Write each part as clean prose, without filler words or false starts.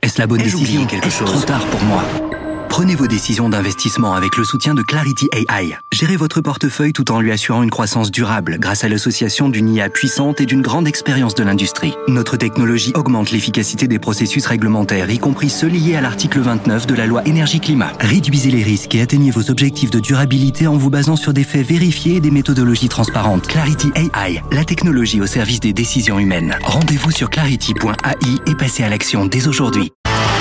Est-ce la bonne décision? Est-ce trop tard pour moi? Prenez vos décisions d'investissement avec le soutien de Clarity AI. Gérez votre portefeuille tout en lui assurant une croissance durable grâce à l'association d'une IA puissante et d'une grande expérience de l'industrie. Notre technologie augmente l'efficacité des processus réglementaires, y compris ceux liés à l'article 29 de la loi Énergie-Climat. Réduisez les risques et atteignez vos objectifs de durabilité en vous basant sur des faits vérifiés et des méthodologies transparentes. Clarity AI, la technologie au service des décisions humaines. Rendez-vous sur clarity.ai et passez à l'action dès aujourd'hui.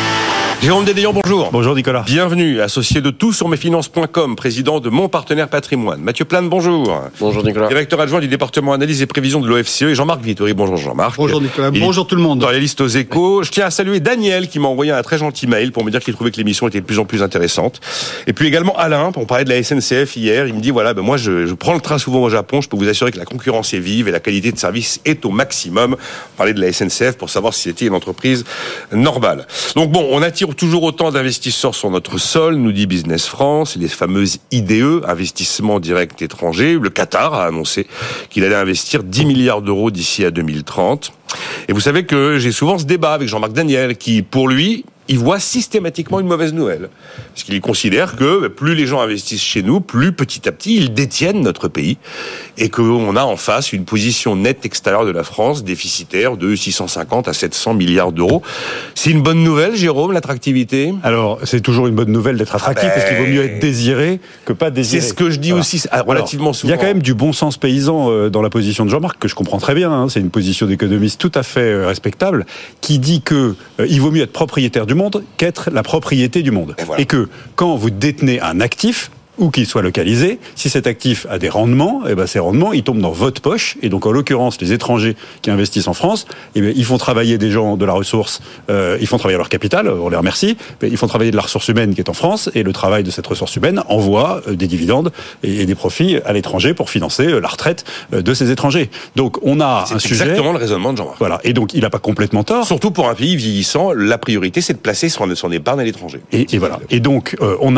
Jérôme Dédéon, bonjour. Bonjour Nicolas. Bienvenue, associé de tout sur mesfinances.com, président de Mon Partenaire Patrimoine. Mathieu Plane, bonjour. Bonjour Nicolas. Directeur adjoint du département analyse et prévision de l'OFCE. Et Jean-Marc Vittori, bonjour Jean-Marc. Bonjour Nicolas, bonjour tout le monde. Dans les listes aux échos, je tiens à saluer Daniel qui m'a envoyé un très gentil mail pour me dire qu'il trouvait que l'émission était de plus en plus intéressante. Et puis également Alain, on parlait de la SNCF hier, il me dit voilà, moi je prends le train souvent au Japon, je peux vous assurer que la concurrence est vive et la qualité de service est au maximum. On parlait de la SNCF pour savoir si c'était une entreprise normale. Donc bon, on attire toujours autant d'investisseurs sur notre sol, nous dit Business France, les fameuses IDE, investissements directs étrangers. Le Qatar a annoncé qu'il allait investir 10 milliards d'euros d'ici à 2030. Et vous savez que j'ai souvent ce débat avec Jean-Marc Daniel, qui, pour lui, il voit systématiquement une mauvaise nouvelle. Parce qu'il considère que plus les gens investissent chez nous, plus petit à petit, ils détiennent notre pays. Et qu'on a en face une position nette extérieure de la France, déficitaire de 650 à 700 milliards d'euros. C'est une bonne nouvelle, Jérôme, l'attractivité? Alors, c'est toujours une bonne nouvelle d'être attractif, parce qu'il vaut mieux être désiré que pas désiré. C'est ce que je dis aussi relativement souvent. Il y a quand même du bon sens paysan dans la position de Jean-Marc, que je comprends très bien. C'est une position d'économiste tout à fait respectable, qui dit que il vaut mieux être propriétaire du monde qu'être la propriété du monde. Et que quand vous détenez un actif, où qu'il soit localisé, si cet actif a des rendements, ces rendements, ils tombent dans votre poche. Et donc, en l'occurrence, les étrangers qui investissent en France, ils font travailler des gens de la ressource, ils font travailler leur capital, on les remercie, mais ils font travailler de la ressource humaine qui est en France, et le travail de cette ressource humaine envoie des dividendes et des profits à l'étranger pour financer la retraite de ces étrangers. Donc, on a un sujet... C'est exactement le raisonnement de Jean-Marc. Voilà. Et donc, il n'a pas complètement tort. Surtout pour un pays vieillissant, la priorité, c'est de placer son épargne à l'étranger. Et voilà. Et donc,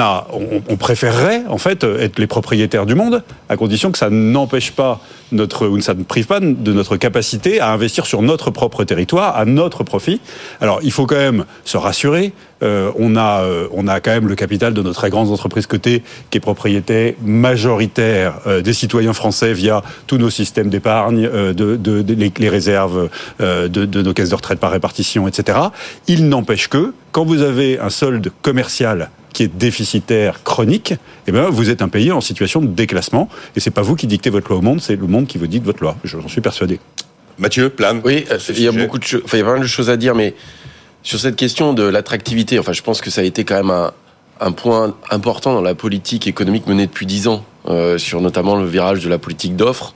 on préférerait, en fait, être les propriétaires du monde, à condition que ça n'empêche pas ou ça ne prive pas de notre capacité à investir sur notre propre territoire, à notre profit. Alors, il faut quand même se rassurer. On a quand même le capital de nos très grandes entreprises cotées qui est propriété majoritaire des citoyens français via tous nos systèmes d'épargne, les réserves de nos caisses de retraite par répartition, etc. Il n'empêche que, quand vous avez un solde commercial qui est déficitaire chronique, vous êtes un pays en situation de déclassement. Et c'est pas vous qui dictez votre loi au monde, c'est le monde qui vous dicte votre loi. J'en suis persuadé. Mathieu, Plane. Oui, il y a beaucoup de choses, il y a pas mal de choses à dire, mais sur cette question de l'attractivité, je pense que ça a été quand même un point important dans la politique économique menée depuis 10 ans, sur notamment le virage de la politique d'offres.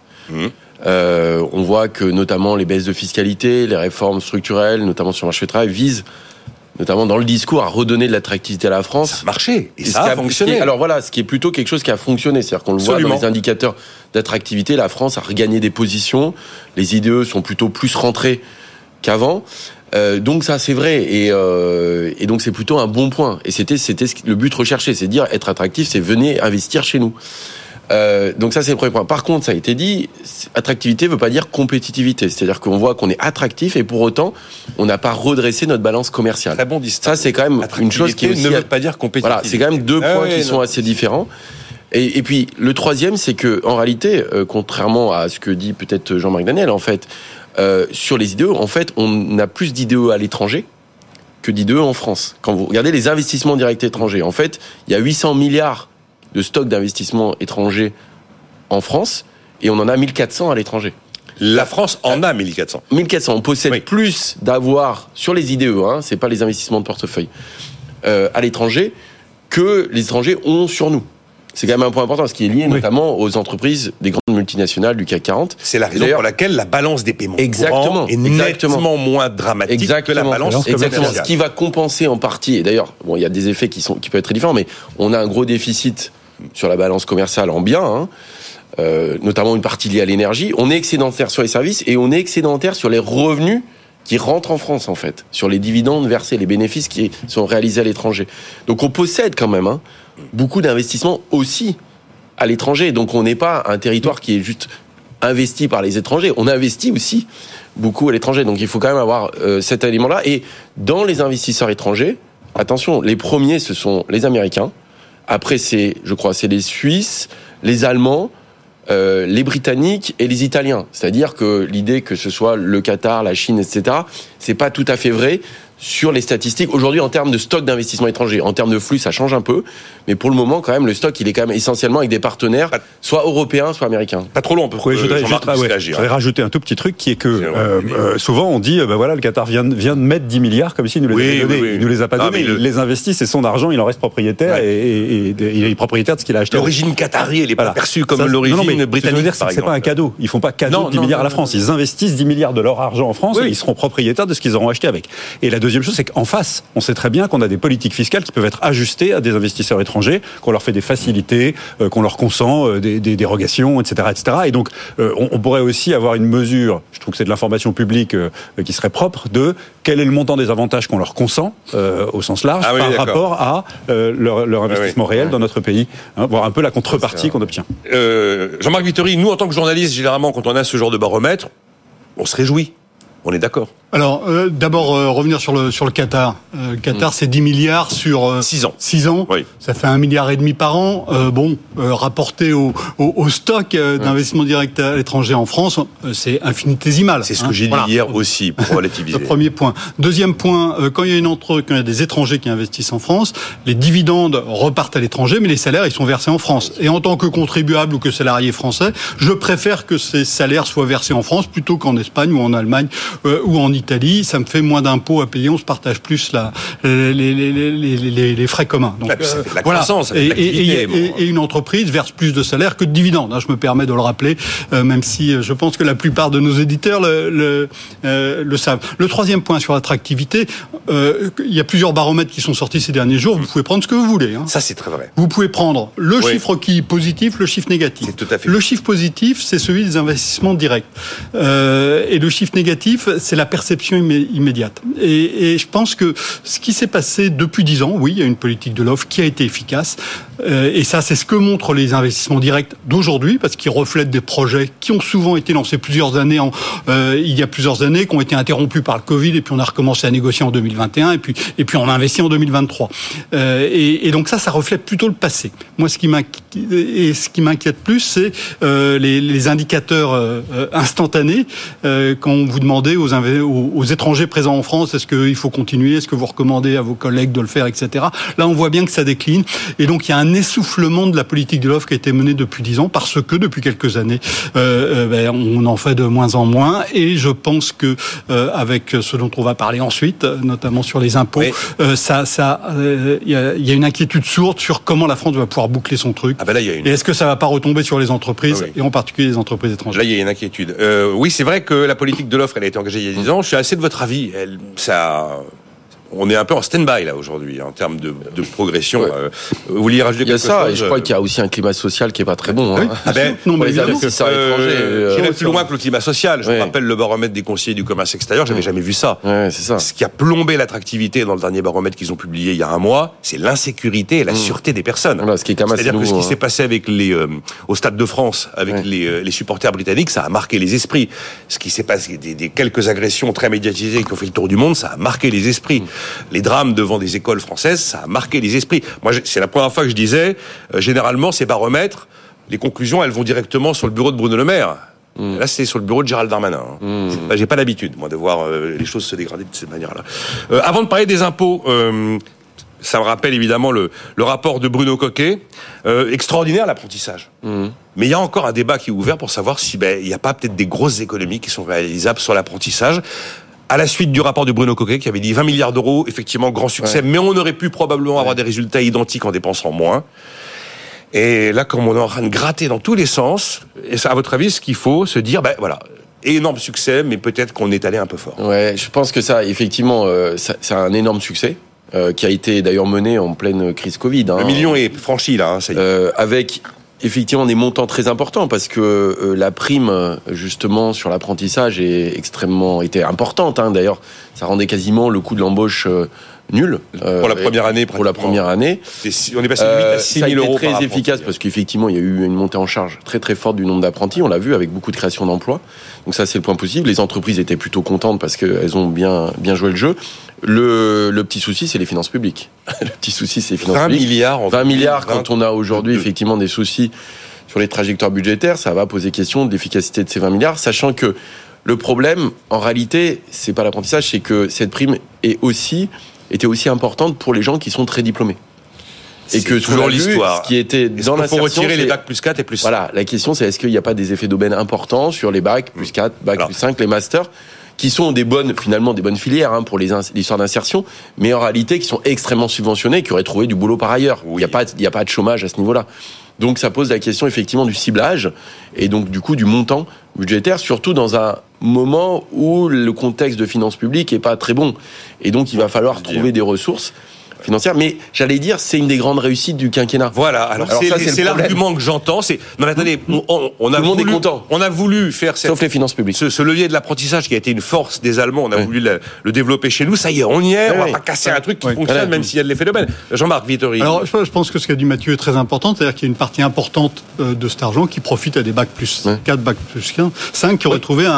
On voit que notamment les baisses de fiscalité, les réformes structurelles, notamment sur le marché du travail, visent notamment dans le discours, à redonner de l'attractivité à la France. Ça a marché, et ça a fonctionné. Alors voilà, ce qui est plutôt quelque chose qui a fonctionné, c'est-à-dire qu'on le voit dans les indicateurs d'attractivité, la France a regagné des positions, les IDE sont plutôt plus rentrés qu'avant, donc ça c'est vrai, et donc c'est plutôt un bon point, et c'était le but recherché, c'est de dire être attractif, c'est venez investir chez nous. Donc ça c'est le premier point. Par contre, ça a été dit, attractivité veut pas dire compétitivité. C'est-à-dire qu'on voit qu'on est attractif et pour autant on n'a pas redressé notre balance commerciale. Très bon distinct. Ça c'est quand même une chose qui ne veut pas dire compétitivité. Voilà, c'est quand même deux points qui sont assez différents. Et puis le troisième, c'est que en réalité, contrairement à ce que dit peut-être Jean-Marc Daniel, en fait, sur les IDE, en fait, on a plus d'IDE à l'étranger que d'IDE en France. Quand vous regardez les investissements directs étrangers, en fait, il y a 800 milliards de stock d'investissement étrangers en France, et on en a 1400 à l'étranger. La France en a 1400. 1400, on possède plus d'avoir sur les IDE, c'est pas les investissements de portefeuille, à l'étranger, que les étrangers ont sur nous. C'est quand même un point important, ce qui est lié notamment aux entreprises des grandes multinationales du CAC 40. C'est la raison pour laquelle la balance des paiements courants est nettement moins dramatique que la balance commerciale. Ce qui va compenser en partie, et d'ailleurs, il y a des effets qui peuvent être très différents, mais on a un gros déficit sur la balance commerciale en biens, notamment une partie liée à l'énergie. On est excédentaire sur les services et on est excédentaire sur les revenus qui rentrent en France, en fait, sur les dividendes versés, les bénéfices qui sont réalisés à l'étranger. Donc on possède quand même beaucoup d'investissements aussi à l'étranger. Donc on n'est pas un territoire qui est juste investi par les étrangers. On investit aussi beaucoup à l'étranger. Donc il faut quand même avoir cet élément-là. Et dans les investisseurs étrangers, attention, les premiers, ce sont les Américains. Après, c'est les Suisses, les Allemands, les Britanniques et les Italiens. C'est-à-dire que l'idée que ce soit le Qatar, la Chine, etc., c'est pas tout à fait vrai sur les statistiques. Aujourd'hui, en termes de stock d'investissement étranger, en termes de flux, ça change un peu. Mais pour le moment, quand même, le stock, il est quand même essentiellement avec des partenaires, soit européens, soit américains. Pas trop long, je voudrais rajouter un tout petit truc qui est que souvent on dit, le Qatar vient de mettre 10 milliards comme s'il nous les avait donnés. Il nous les a pas donnés. Il les investit, c'est son argent, il en reste propriétaire et il est propriétaire de ce qu'il a acheté. L'origine qatari, elle est pas perçue comme l'origine britannique. C'est pas un cadeau. Ils font pas cadeau de 10 milliards à la France. Ils investissent 10 milliards de leur argent en France et ils seront propriétaires de ce qu'ils auront acheté avec. Et la deuxième chose, c'est qu'en face, on sait très bien qu'on a des politiques fiscales qui peuvent être ajustées à des investisseurs étrangers, qu'on leur fait des facilités, qu'on leur consent des dérogations, etc., etc. Et donc, on pourrait aussi avoir une mesure, je trouve que c'est de l'information publique qui serait propre, de quel est le montant des avantages qu'on leur consent, au sens large, par rapport à leur investissement réel dans notre pays, voir un peu la contrepartie qu'on obtient. Jean-Marc Vittori, nous, en tant que journalistes, généralement, quand on a ce genre de baromètre, on se réjouit. On est d'accord. Alors, d'abord, revenir sur le Qatar. Le Qatar, c'est 10 milliards sur 6 ans. 6 ans. Oui. Ça fait 1,5 milliard par an. Rapporté au stock d'investissement direct à l'étranger en France, c'est infinitésimal. C'est ce que j'ai dit hier aussi, pour relativiser. Le premier point. Deuxième point, quand il y a des étrangers qui investissent en France, les dividendes repartent à l'étranger, mais les salaires, ils sont versés en France. Et en tant que contribuable ou que salarié français, je préfère que ces salaires soient versés en France plutôt qu'en Espagne ou en Allemagne ou en Italie. Ça me fait moins d'impôts à payer, on se partage plus les frais communs. Donc, ça fait de la croissance, et une entreprise verse plus de salaires que de dividendes. Je me permets de le rappeler, même si je pense que la plupart de nos éditeurs le savent. Le troisième point sur l'attractivité, il y a plusieurs baromètres qui sont sortis ces derniers jours. Vous pouvez prendre ce que vous voulez. Ça, c'est très vrai. Vous pouvez prendre le chiffre qui est positif, le chiffre négatif. C'est tout à fait. Le chiffre positif, c'est celui des investissements directs. Et le chiffre négatif, c'est la perception immédiate. Et je pense que ce qui s'est passé depuis 10 ans, oui, il y a une politique de l'offre qui a été efficace. Et ça, c'est ce que montrent les investissements directs d'aujourd'hui, parce qu'ils reflètent des projets qui ont souvent été lancés il y a plusieurs années, qui ont été interrompus par le Covid, et puis on a recommencé à négocier en 2021, et puis on a investi en 2023. Et donc ça reflète plutôt le passé. Moi, ce qui m'inquiète plus, c'est les indicateurs instantanés. Quand vous demandez aux étrangers présents en France, est-ce qu'il faut continuer, est-ce que vous recommandez à vos collègues de le faire, etc. Là, on voit bien que ça décline. Et donc, il y a un essoufflement de la politique de l'offre qui a été menée depuis 10 ans, parce que depuis quelques années, on en fait de moins en moins. Et je pense que avec ce dont on va parler ensuite, notamment sur les impôts, il y a une inquiétude sourde sur comment la France va pouvoir boucler son truc. Et est-ce que ça va pas retomber sur les entreprises, et en particulier les entreprises étrangères? Là, il y a une inquiétude. Oui, c'est vrai que la politique de l'offre, elle a été engagée il y a 10 ans. Je suis assez de votre avis. On est un peu en stand-by là aujourd'hui en termes de progression. Vous vouliez rajouter quelque chose? Il y a ça, et je crois qu'il y a aussi un climat social qui est pas très bon. Non, mais évidemment. J'irais plus loin que le climat social. Je me rappelle le baromètre des conseillers du commerce extérieur. J'avais jamais vu ça. C'est ça. Ce qui a plombé l'attractivité dans le dernier baromètre qu'ils ont publié il y a un mois, c'est l'insécurité et la sûreté des personnes. Voilà, ce qui est quand même C'est-à-dire que ce qui s'est passé avec au Stade de France, avec les supporters britanniques, ça a marqué les esprits. Ce qui s'est passé, des quelques agressions très médiatisées qui ont fait le tour du monde, ça a marqué les esprits. Les drames devant des écoles françaises, ça a marqué les esprits. Moi, c'est la première fois que je disais, généralement, ces baromètres, les conclusions, elles vont directement sur le bureau de Bruno Le Maire. Là, c'est sur le bureau de Gérald Darmanin. J'ai pas l'habitude, moi, de voir les choses se dégrader de cette manière-là. Avant de parler des impôts, ça me rappelle évidemment le rapport de Bruno Coquet. Extraordinaire, l'apprentissage. Mais il y a encore un débat qui est ouvert pour savoir si il n'y a pas peut-être des grosses économies qui sont réalisables sur l'apprentissage. À la suite du rapport de Bruno Coquet, qui avait dit 20 milliards d'euros, effectivement, grand succès, mais on aurait pu probablement avoir des résultats identiques en dépensant moins. Et là, comme on est en train de gratter dans tous les sens, et ça, à votre avis, ce qu'il faut se dire, énorme succès, mais peut-être qu'on est allé un peu fort. Ouais, je pense que ça, effectivement, c'est un énorme succès, qui a été d'ailleurs mené en pleine crise Covid. Le million est franchi, là, ça y est. Avec effectivement des montants très importants, parce que la prime justement sur l'apprentissage était importante. D'ailleurs, ça rendait quasiment le coût de l'embauche nul. Pour la première année, Pour la première année. On est passé de 8 à 6 000 euros. Ça a été très efficace parce qu'effectivement, il y a eu une montée en charge très très forte du nombre d'apprentis. On l'a vu avec beaucoup de création d'emplois. Donc ça, c'est le point positif. Les entreprises étaient plutôt contentes parce qu'elles ont bien joué le jeu. Le petit souci, c'est les finances publiques. Le petit souci, c'est les finances publiques. 20 milliards, quand on a aujourd'hui effectivement des soucis sur les trajectoires budgétaires, ça va poser question de l'efficacité de ces 20 milliards, sachant que le problème, en réalité, c'est pas l'apprentissage, c'est que cette prime était aussi importante pour les gens qui sont très diplômés. Et que toujours l'histoire. Ce qui était dans l'insertion, faut retirer les bacs plus 4 et plus 5. Voilà, la question c'est est-ce qu'il n'y a pas des effets d'aubaine importants sur les bacs plus 4, bacs plus 5, les masters, qui sont des bonnes filières pour l'histoire d'insertion, mais en réalité qui sont extrêmement subventionnés, qui auraient trouvé du boulot par ailleurs. Oui. Il n'y a pas de chômage à ce niveau-là. Donc ça pose la question effectivement du ciblage et donc du coup du montant budgétaire, surtout dans un moment où le contexte de finances publiques est pas très bon. Et donc il va falloir trouver des ressources financière, mais j'allais dire, c'est une des grandes réussites du quinquennat. Voilà, alors c'est l'argument que j'entends, non mais attendez, on a voulu faire sauf les finances publiques. Ce levier de l'apprentissage qui a été une force des Allemands, on a voulu le développer chez nous, ça y est, on y est, on va pas casser un truc qui fonctionne, même s'il y a de l'effet d'aubaine. Jean-Marc Vittori. Alors, je pense que ce qu'a dit Mathieu est très important, c'est-à-dire qu'il y a une partie importante de cet argent qui profite à des bacs plus 4, bacs plus 5, qui auraient trouvé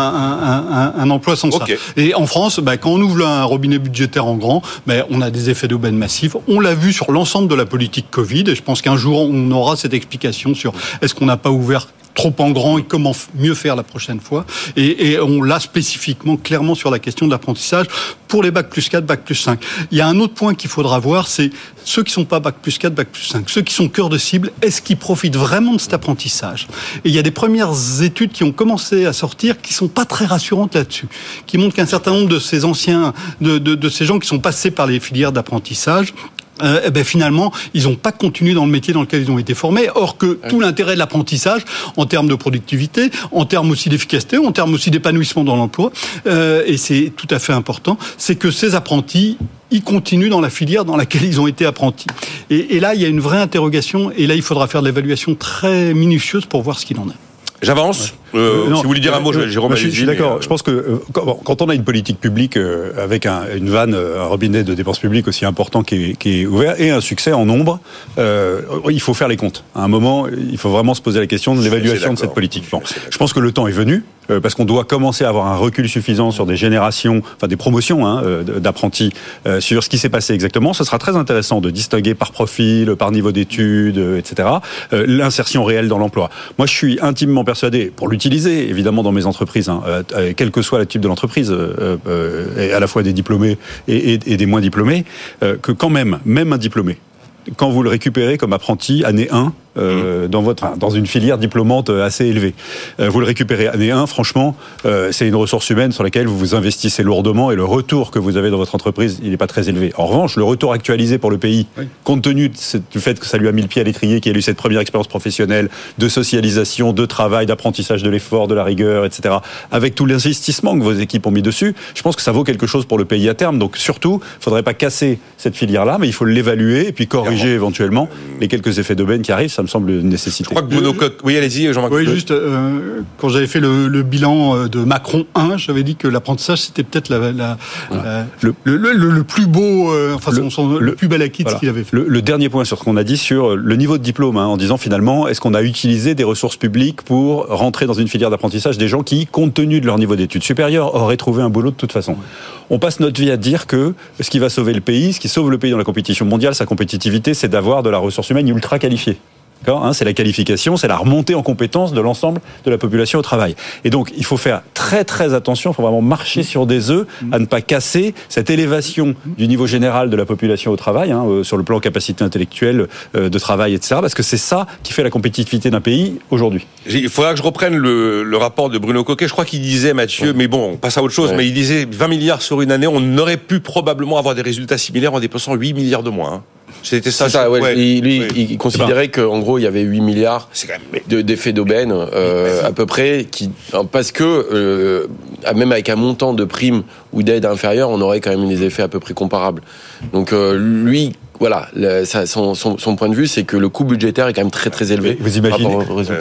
un emploi sans ça. Et en France, quand on ouvre un robinet budgétaire en grand, on a des effets d'aubaine massifs. On l'a vu sur l'ensemble de la politique Covid, et je pense qu'un jour, on aura cette explication sur est-ce qu'on n'a pas ouvert trop en grand et comment mieux faire la prochaine fois. Et on l'a spécifiquement, clairement, sur la question de l'apprentissage pour les bacs plus 4, bacs plus 5. Il y a un autre point qu'il faudra voir, c'est ceux qui ne sont pas bac plus 4, bac plus 5, ceux qui sont cœur de cible, est-ce qu'ils profitent vraiment de cet apprentissage ? Et il y a des premières études qui ont commencé à sortir qui ne sont pas très rassurantes là-dessus, qui montrent qu'un certain nombre de ces anciens, de ces gens qui sont passés par les filières d'apprentissage, finalement, ils n'ont pas continué dans le métier dans lequel ils ont été formés. Or que tout l'intérêt de l'apprentissage, en termes de productivité, en termes aussi d'efficacité, en termes aussi d'épanouissement dans l'emploi, et c'est tout à fait important, c'est que ces apprentis, ils continuent dans la filière dans laquelle ils ont été apprentis. Et là, il y a une vraie interrogation, et là, il faudra faire de l'évaluation très minutieuse pour voir ce qu'il en est. J'avance. Si vous voulez dire un mot, Jérôme, je suis d'accord. Je pense que quand on a une politique publique avec une vanne, un robinet de dépenses publiques aussi important qui est ouvert et un succès en nombre, il faut faire les comptes. À un moment, il faut vraiment se poser la question de l'évaluation de cette politique. Bon, je pense que le temps est venu parce qu'on doit commencer à avoir un recul suffisant sur des générations, des promotions d'apprentis sur ce qui s'est passé exactement. Ce sera très intéressant de distinguer par profil, par niveau d'études, etc. L'insertion réelle dans l'emploi. Moi, je suis intimement persuadé, pour l'utiliser évidemment dans mes entreprises, quel que soit le type de l'entreprise, et à la fois des diplômés et des moins diplômés, que quand même un diplômé, quand vous le récupérez comme apprenti année 1, dans une filière diplômante assez élevée. Vous le récupérez année 1, franchement, c'est une ressource humaine sur laquelle vous vous investissez lourdement et le retour que vous avez dans votre entreprise, il n'est pas très élevé. En revanche, le retour actualisé pour le pays, compte tenu du fait que ça lui a mis le pied à l'étrier, qu'il a eu cette première expérience professionnelle de socialisation, de travail, d'apprentissage de l'effort, de la rigueur, etc., avec tout l'investissement que vos équipes ont mis dessus, je pense que ça vaut quelque chose pour le pays à terme. Donc surtout, il ne faudrait pas casser cette filière-là, mais il faut l'évaluer et puis corriger éventuellement les quelques effets d'aubaine qui arrivent. Ça me semble une nécessité. Je crois que Bruno Coq... Oui, allez-y, Jean-Marc. Oui, juste, quand j'avais fait le bilan de Macron 1, j'avais dit que l'apprentissage, c'était peut-être le plus beau, le plus bel acquis de ce qu'il avait fait. Le dernier point sur ce qu'on a dit sur le niveau de diplôme, en disant finalement, est-ce qu'on a utilisé des ressources publiques pour rentrer dans une filière d'apprentissage des gens qui, compte tenu de leur niveau d'études supérieures, auraient trouvé un boulot de toute façon. On passe notre vie à dire que ce qui va sauver le pays, ce qui sauve le pays dans la compétition mondiale, sa compétitivité, c'est d'avoir de la ressource humaine ultra qualifiée. C'est la qualification, c'est la remontée en compétence de l'ensemble de la population au travail. Et donc, il faut faire très très attention, il faut vraiment marcher sur des œufs à ne pas casser cette élévation du niveau général de la population au travail, sur le plan capacité intellectuelle, de travail, etc. Parce que c'est ça qui fait la compétitivité d'un pays aujourd'hui. Il faudra que je reprenne le rapport de Bruno Coquet. Je crois qu'il disait, Mathieu, mais bon, on passe à autre chose, mais il disait 20 milliards sur une année, on aurait pu probablement avoir des résultats similaires en dépensant 8 milliards de moins. C'était ça. Il considérait qu'en gros il y avait 8 milliards d'effets d'aubaine à peu près, parce que même avec un montant de primes ou d'aide inférieur, on aurait quand même des effets à peu près comparables. Donc lui voilà, son point de vue, c'est que le coût budgétaire est quand même très très élevé. Vous imaginez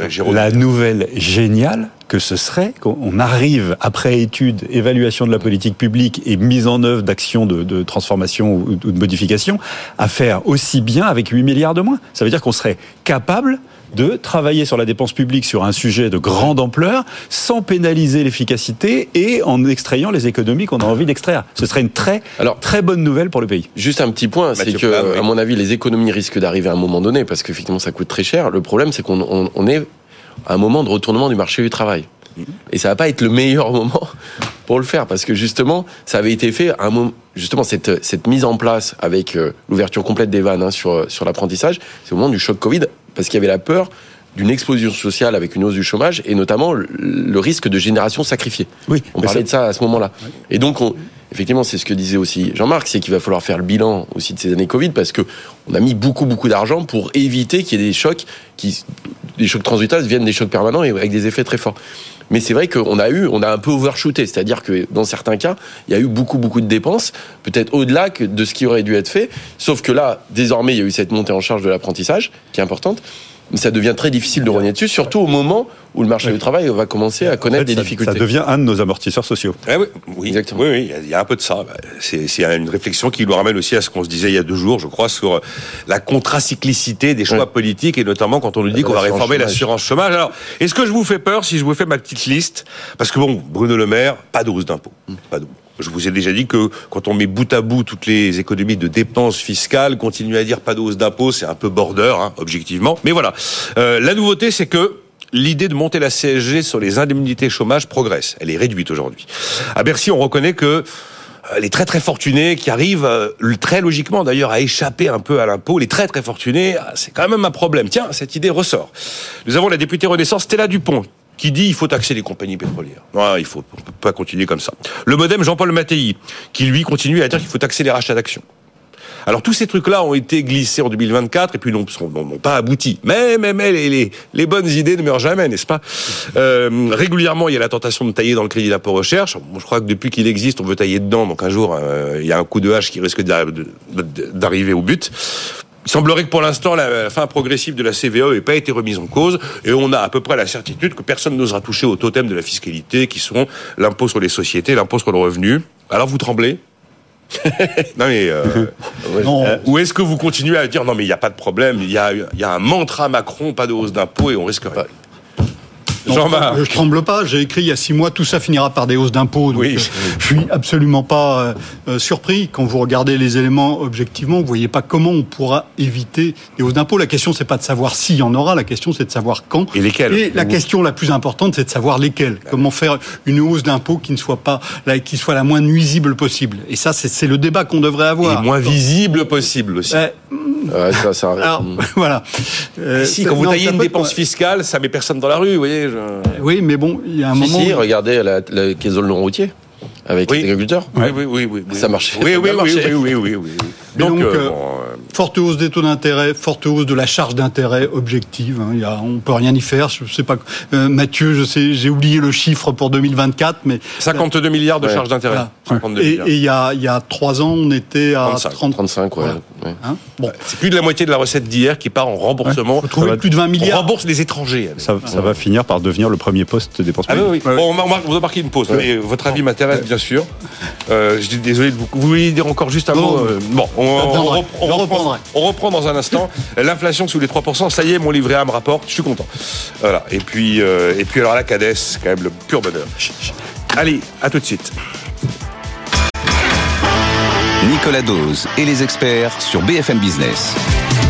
la nouvelle géniale que ce serait qu'on arrive, après étude, évaluation de la politique publique et mise en œuvre d'actions de transformation ou de modification, à faire aussi bien avec 8 milliards de moins. Ça veut dire qu'on serait capable de travailler sur la dépense publique sur un sujet de grande ampleur sans pénaliser l'efficacité et en extrayant les économies qu'on a envie d'extraire. Ce serait une très bonne nouvelle pour le pays. Juste un petit point, c'est que, à mon avis, les économies risquent d'arriver à un moment donné parce qu'effectivement ça coûte très cher. Le problème, c'est qu'on est à un moment de retournement du marché du travail. Et ça va pas être le meilleur moment pour le faire parce que justement, ça avait été fait à un moment, justement cette mise en place avec l'ouverture complète des vannes sur l'apprentissage, c'est au moment du choc Covid parce qu'il y avait la peur d'une explosion sociale avec une hausse du chômage et notamment le risque de génération sacrifiée. Oui, on parlait de ça à ce moment-là. Oui. Et donc, effectivement, c'est ce que disait aussi Jean-Marc, c'est qu'il va falloir faire le bilan aussi de ces années Covid parce que on a mis beaucoup d'argent pour éviter qu'il y ait des chocs transitoires viennent des chocs permanents et avec des effets très forts. Mais c'est vrai qu'on a un peu overshooté, c'est-à-dire que dans certains cas, il y a eu beaucoup de dépenses, peut-être au-delà de ce qui aurait dû être fait, sauf que là, désormais, il y a eu cette montée en charge de l'apprentissage, qui est importante, mais ça devient très difficile de rogner dessus, surtout au moment où le marché du travail va commencer à connaître des difficultés. Ça devient un de nos amortisseurs sociaux. Oui, exactement. Oui, il y a un peu de ça. C'est une réflexion qui nous ramène aussi à ce qu'on se disait il y a 2 jours, je crois, sur la contracyclicité des choix politiques, et notamment quand on nous dit qu'on va réformer l'assurance chômage. Alors, est-ce que je vous fais peur si je vous fais ma petite liste ? Parce que Bruno Le Maire, pas de hausse d'impôts. Pas de... Je vous ai déjà dit que quand on met bout à bout toutes les économies de dépenses fiscales, continuer à dire pas de hausse d'impôts, c'est un peu border, objectivement. Mais voilà, la nouveauté, c'est que l'idée de monter la CSG sur les indemnités chômage progresse. Elle est réduite aujourd'hui. À Bercy, on reconnaît que les très très fortunés qui arrivent très logiquement d'ailleurs à échapper un peu à l'impôt, les très très fortunés, c'est quand même un problème. Tiens, cette idée ressort. Nous avons la députée Renaissance Stella Dupont qui dit il faut taxer les compagnies pétrolières. Non, on peut pas continuer comme ça. Le MoDem Jean-Paul Mattei, qui lui continue à dire qu'il faut taxer les rachats d'actions. Alors tous ces trucs-là ont été glissés en 2024 et puis n'ont pas abouti. Mais les bonnes idées ne meurent jamais, n'est-ce pas ? Régulièrement, il y a la tentation de tailler dans le crédit d'impôt recherche. Je crois que depuis qu'il existe, on veut tailler dedans. Donc un jour, il y a un coup de hache qui risque d'arriver au but. Il semblerait que pour l'instant, la fin progressive de la CVAE n'ait pas été remise en cause et on a à peu près la certitude que personne n'osera toucher au totem de la fiscalité qui sont l'impôt sur les sociétés, l'impôt sur le revenu. Alors vous tremblez ? Non mais ou est-ce que vous continuez à dire non mais il n'y a pas de problème, il y a un mantra Macron, pas de hausse d'impôts et on risque rien. Je tremble pas, j'ai écrit il y a 6 mois, tout ça finira par des hausses d'impôts. Donc je suis absolument pas surpris. Quand vous regardez les éléments objectivement, vous voyez pas comment on pourra éviter des hausses d'impôts. La question, c'est pas de savoir s'il y en aura, la question, c'est de savoir quand. Et lesquels. Et la question la plus importante, c'est de savoir lesquels. Comment faire une hausse d'impôts qui ne soit pas, qui soit la moins nuisible possible. Et ça, c'est le débat qu'on devrait avoir. Et moins visible possible aussi. Ça arrive. Alors, voilà. Quand vous taillez une dépense fiscale, ça met personne dans la rue, vous voyez. Oui, mais bon, il y a un moment. Regardez la caisse de non routier avec les agriculteurs. Oui. Ça marchait. Oui. Donc, forte hausse des taux d'intérêt, forte hausse de la charge d'intérêt objective. On peut rien y faire. Je sais pas, Mathieu, j'ai oublié le chiffre pour 2024, mais 52 milliards de charges d'intérêt. Voilà. Et il y a 3 ans, on était à 35. Voilà. Bon, c'est plus de la moitié de la recette d'hier qui part en remboursement. Faut trouver plus de 20 milliards. On rembourse les étrangers. Ça va finir par devenir le premier poste de dépenses publiques. Bon, on va marquer une pause. Mais votre avis m'intéresse bien sûr. Je suis désolé de vous. Vous voulez dire encore juste un mot Bon, on reprend dans un instant. L'inflation sous les 3%, ça y est, mon livret A me rapporte, je suis content. Voilà. Et puis alors la CADES, c'est quand même le pur bonheur. Allez, à tout de suite. Nicolas Dose et les experts sur BFM Business.